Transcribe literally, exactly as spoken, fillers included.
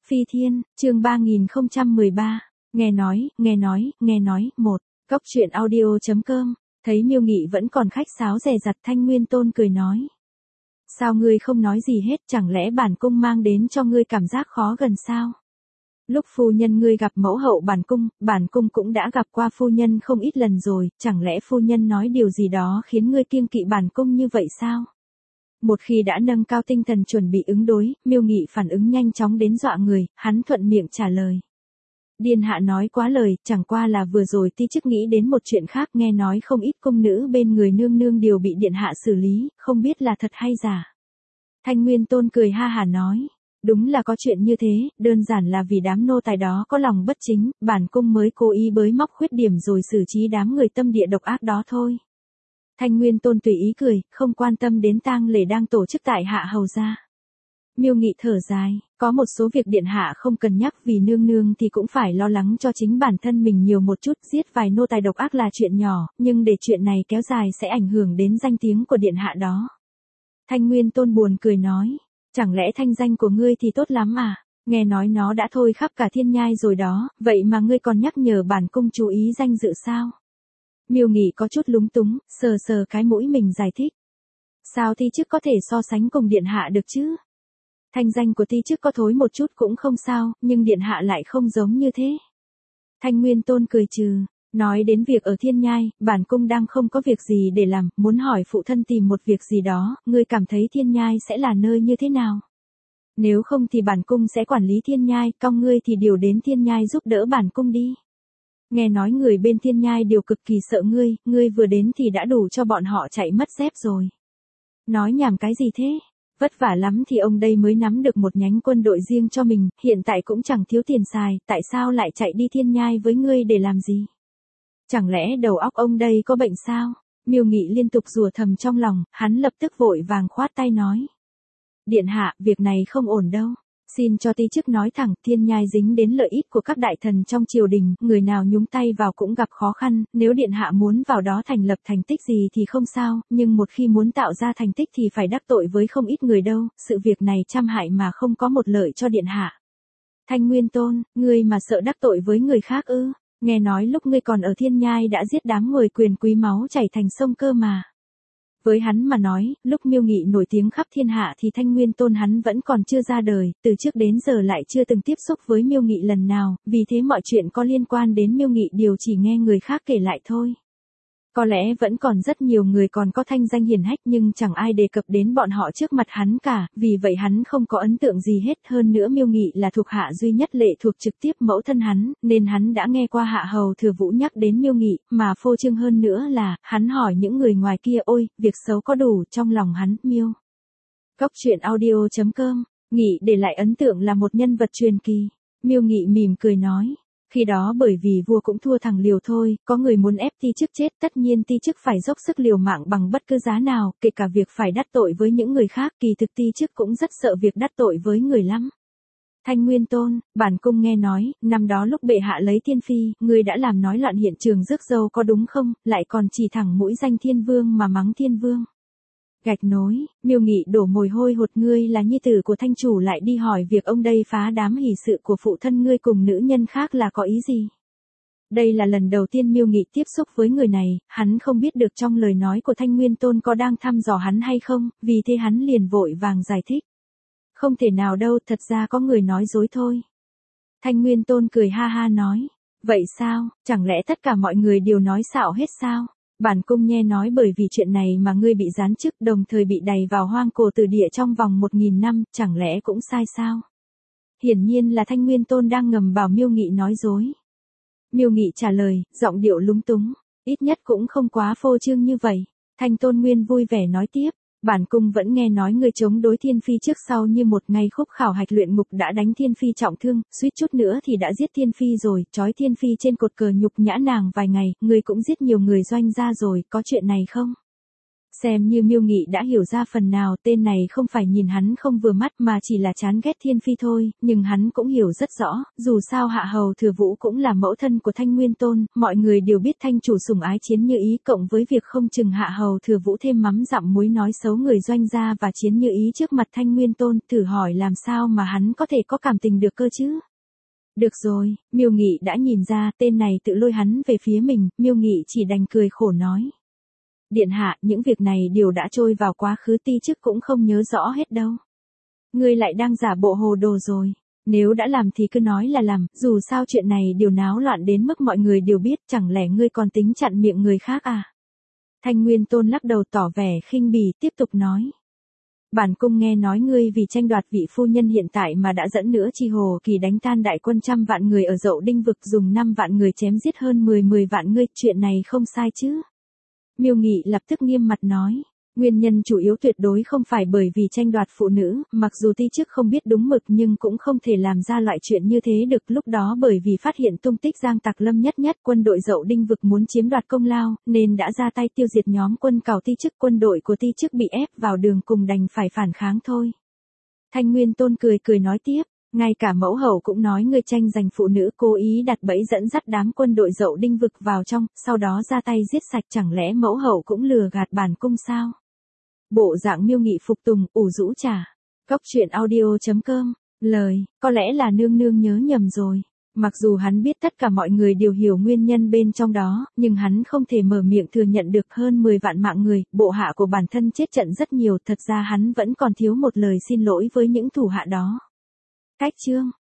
Phi Thiên, chương ba nghìn không trăm mười ba. Nghe nói, nghe nói, nghe nói, một. Góc truyện audio.com. Thấy Miêu Nghị vẫn còn khách sáo dè dặt, Thanh Nguyên Tôn cười nói. Sao ngươi không nói gì hết, chẳng lẽ bản cung mang đến cho ngươi cảm giác khó gần sao? Lúc phu nhân ngươi gặp mẫu hậu bản cung, bản cung cũng đã gặp qua phu nhân không ít lần rồi, chẳng lẽ phu nhân nói điều gì đó khiến ngươi kiêng kỵ bản cung như vậy sao? Một khi đã nâng cao tinh thần chuẩn bị ứng đối, Miêu Nghị phản ứng nhanh chóng đến dọa người, hắn thuận miệng trả lời. Điện hạ nói quá lời, chẳng qua là vừa rồi ti chức nghĩ đến một chuyện khác, nghe nói không ít cung nữ bên người nương nương đều bị điện hạ xử lý, không biết là thật hay giả. Thanh Nguyên Tôn cười ha hả nói, đúng là có chuyện như thế, đơn giản là vì đám nô tài đó có lòng bất chính, bản cung mới cố ý bới móc khuyết điểm rồi xử trí đám người tâm địa độc ác đó thôi. Thanh Nguyên Tôn tùy ý cười, không quan tâm đến tang lễ đang tổ chức tại hạ hầu gia. Miêu Nghị thở dài, có một số việc điện hạ không cần nhắc, vì nương nương thì cũng phải lo lắng cho chính bản thân mình nhiều một chút, giết vài nô tài độc ác là chuyện nhỏ, nhưng để chuyện này kéo dài sẽ ảnh hưởng đến danh tiếng của điện hạ đó. Thanh Nguyên Tôn buồn cười nói, chẳng lẽ thanh danh của ngươi thì tốt lắm à, nghe nói nó đã thôi khắp cả thiên nhai rồi đó, vậy mà ngươi còn nhắc nhở bản cung chú ý danh dự sao? Miêu Nghị có chút lúng túng, sờ sờ cái mũi mình giải thích. Sao ti chức có thể so sánh cùng điện hạ được chứ? Thanh danh của ti chức có thối một chút cũng không sao, nhưng điện hạ lại không giống như thế. Thanh Nguyên Tôn cười trừ, nói đến việc ở thiên nhai, bản cung đang không có việc gì để làm, muốn hỏi phụ thân tìm một việc gì đó, ngươi cảm thấy thiên nhai sẽ là nơi như thế nào? Nếu không thì bản cung sẽ quản lý thiên nhai, cong ngươi thì điều đến thiên nhai giúp đỡ bản cung đi. Nghe nói người bên thiên nhai đều cực kỳ sợ ngươi, ngươi vừa đến thì đã đủ cho bọn họ chạy mất dép rồi. Nói nhảm cái gì thế? Vất vả lắm thì ông đây mới nắm được một nhánh quân đội riêng cho mình, hiện tại cũng chẳng thiếu tiền xài, tại sao lại chạy đi thiên nhai với ngươi để làm gì? Chẳng lẽ đầu óc ông đây có bệnh sao? Miêu Nghị liên tục rủa thầm trong lòng, hắn lập tức vội vàng khoát tay nói. Điện hạ, việc này không ổn đâu. Xin cho ti chức nói thẳng, thiên nhai dính đến lợi ích của các đại thần trong triều đình, người nào nhúng tay vào cũng gặp khó khăn, nếu điện hạ muốn vào đó thành lập thành tích gì thì không sao, nhưng một khi muốn tạo ra thành tích thì phải đắc tội với không ít người đâu, sự việc này trăm hại mà không có một lợi cho điện hạ. Thanh Nguyên Tôn, ngươi mà sợ đắc tội với người khác ư? Nghe nói lúc ngươi còn ở thiên nhai đã giết đám người quyền quý máu chảy thành sông cơ mà. Với hắn mà nói, lúc Miêu Nghị nổi tiếng khắp thiên hạ thì Thanh Nguyên Tôn hắn vẫn còn chưa ra đời, từ trước đến giờ lại chưa từng tiếp xúc với Miêu Nghị lần nào, vì thế mọi chuyện có liên quan đến Miêu Nghị đều chỉ nghe người khác kể lại thôi. Có lẽ vẫn còn rất nhiều người còn có thanh danh hiển hách nhưng chẳng ai đề cập đến bọn họ trước mặt hắn cả, vì vậy hắn không có ấn tượng gì hết, hơn nữa Miêu Nghị là thuộc hạ duy nhất lệ thuộc trực tiếp mẫu thân hắn, nên hắn đã nghe qua hạ hầu Thừa Vũ nhắc đến Miêu Nghị, mà phô trương hơn nữa là, hắn hỏi những người ngoài kia, ôi, việc xấu có đủ trong lòng hắn, Miêu. Góc truyện audio.com, Nghị để lại ấn tượng là một nhân vật truyền kỳ. Miêu Nghị mỉm cười nói. Khi đó bởi vì vua cũng thua thằng liều thôi, có người muốn ép ti chức chết, tất nhiên ti chức phải dốc sức liều mạng bằng bất cứ giá nào, kể cả việc phải đắc tội với những người khác, kỳ thực ti chức cũng rất sợ việc đắc tội với người lắm. Thanh Nguyên Tôn, bản cung nghe nói, năm đó lúc bệ hạ lấy thiên phi, ngươi đã làm nói loạn hiện trường rước dâu có đúng không, lại còn chỉ thẳng mũi danh thiên vương mà mắng thiên vương. Gạch nối, Miêu Nghị đổ mồ hôi hột, ngươi là nhi tử của thanh chủ lại đi hỏi việc ông đây phá đám hỷ sự của phụ thân ngươi cùng nữ nhân khác là có ý gì? Đây là lần đầu tiên Miêu Nghị tiếp xúc với người này, hắn không biết được trong lời nói của Thanh Nguyên Tôn có đang thăm dò hắn hay không, vì thế hắn liền vội vàng giải thích. Không thể nào đâu, thật ra có người nói dối thôi. Thanh Nguyên Tôn cười ha ha nói, vậy sao, chẳng lẽ tất cả mọi người đều nói xạo hết sao? Bản cung nghe nói bởi vì chuyện này mà ngươi bị giáng chức, đồng thời bị đày vào hoang cổ tử địa trong vòng một nghìn năm, chẳng lẽ cũng sai sao? Hiển nhiên là Thanh Nguyên Tôn đang ngầm bảo Miêu Nghị nói dối. Miêu Nghị trả lời, giọng điệu lúng túng, ít nhất cũng không quá phô trương như vậy. Thanh Tôn Nguyên vui vẻ nói tiếp, bản cung vẫn nghe nói ngươi chống đối thiên phi trước sau như một, ngày khúc khảo hạch luyện ngục đã đánh thiên phi trọng thương, suýt chút nữa thì đã giết thiên phi rồi, trói thiên phi trên cột cờ nhục nhã nàng vài ngày, ngươi cũng giết nhiều người doanh gia rồi, có chuyện này không? Xem như Miêu Nghị đã hiểu ra phần nào, tên này không phải nhìn hắn không vừa mắt mà chỉ là chán ghét Thiên Phi thôi, nhưng hắn cũng hiểu rất rõ, dù sao Hạ Hầu Thừa Vũ cũng là mẫu thân của Thanh Nguyên Tôn, mọi người đều biết thanh chủ sủng ái Chiến Như Ý, cộng với việc không chừng Hạ Hầu Thừa Vũ thêm mắm dặm muối nói xấu người Doanh gia và Chiến Như Ý trước mặt Thanh Nguyên Tôn, thử hỏi làm sao mà hắn có thể có cảm tình được cơ chứ? Được rồi, Miêu Nghị đã nhìn ra, tên này tự lôi hắn về phía mình, Miêu Nghị chỉ đành cười khổ nói. Điện hạ, những việc này đều đã trôi vào quá khứ, ti chức cũng không nhớ rõ hết đâu. Ngươi lại đang giả bộ hồ đồ rồi. Nếu đã làm thì cứ nói là làm, dù sao chuyện này đều náo loạn đến mức mọi người đều biết, chẳng lẽ ngươi còn tính chặn miệng người khác à? Thanh Nguyên Tôn lắc đầu tỏ vẻ khinh bỉ, tiếp tục nói. Bản cung nghe nói ngươi vì tranh đoạt vị phu nhân hiện tại mà đã dẫn nữa Chi Hồ Kỳ đánh tan đại quân trăm vạn người ở Dậu Đinh vực, dùng năm vạn người chém giết hơn mười mười vạn ngươi, chuyện này không sai chứ? Miêu Nghị lập tức nghiêm mặt nói, nguyên nhân chủ yếu tuyệt đối không phải bởi vì tranh đoạt phụ nữ, mặc dù ti chức không biết đúng mực nhưng cũng không thể làm ra loại chuyện như thế được, lúc đó bởi vì phát hiện tung tích Giang Tặc Lâm Nhất Nhất, quân đội Dậu Đinh vực muốn chiếm đoạt công lao, nên đã ra tay tiêu diệt nhóm quân cào ti chức, quân đội của ti chức bị ép vào đường cùng đành phải phản kháng thôi. Thanh Nguyên Tôn cười cười nói tiếp. Ngay cả mẫu hậu cũng nói ngươi tranh giành phụ nữ, cố ý đặt bẫy dẫn dắt đám quân đội Dậu Đinh vực vào trong, sau đó ra tay giết sạch, chẳng lẽ mẫu hậu cũng lừa gạt bản cung sao? Bộ dạng Miêu Nghị phục tùng, ủ rũ trả. Cốc truyện audio chấm com, lời, có lẽ là nương nương nhớ nhầm rồi. Mặc dù hắn biết tất cả mọi người đều hiểu nguyên nhân bên trong đó, nhưng hắn không thể mở miệng thừa nhận được hơn mười vạn mạng người, bộ hạ của bản thân chết trận rất nhiều, thật ra hắn vẫn còn thiếu một lời xin lỗi với những thủ hạ đó. Cách chương